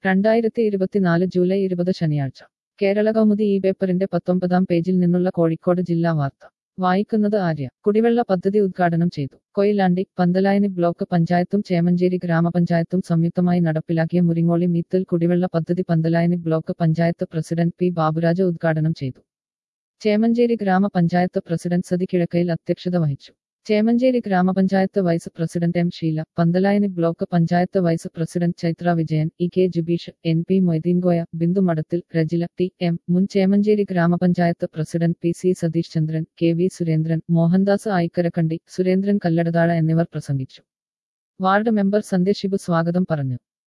2024 July 20 ശനിയാഴ്ച കേരള കൗമുദി ഈ പേപ്പറിന്റെ 19-ാം പേജിൽ നിന്നുള്ള കോഴിക്കോട് ജില്ലാ വാർത്ത വായിക്കുന്നത് ആര്യ. കുടിവെള്ള പദ്ധതി ഉദ്ഘാടനം ചെയ്തു. കൊയിലാണ്ടി. പന്തലായനി ബ്ലോക്ക് പഞ്ചായത്തും ചേമഞ്ചേരി ഗ്രാമപഞ്ചായത്തും സംയുക്തമായി നടപ്പിലാക്കിയ മുരിങ്ങോളി മീത്തൽ കുടിവെള്ള പദ്ധതി Panthalayani block panchayat president P Baburaj ഉദ്ഘാടനം ചെയ്തു. ചേമഞ്ചേരി ഗ്രാമപഞ്ചായത്ത് പ്രസിഡന്റ് സതി കിഴക്കയിൽ അധ്യക്ഷത വഹിച്ചു. ചേമഞ്ചേരി ഗ്രാമപഞ്ചായത്ത് vice president M Sheela, Panthalayani block panchayat vice president Chaithra Vijayan, E K Jubeesh, N P Moideenkoya, Bindu Madathil, Rajila T M, മുൻ ചേമഞ്ചേരി ഗ്രാമപഞ്ചായത്ത് president P C Satheesh Chandran, K V Surendran, Mohandas Ayikkarakandi, Surendran Kalladathazha എന്നിവർ പ്രസംഗിച്ചു. വാർഡ് മെമ്പർ സന്ധ്യ ഷിബു സ്വാഗതം പറഞ്ഞു.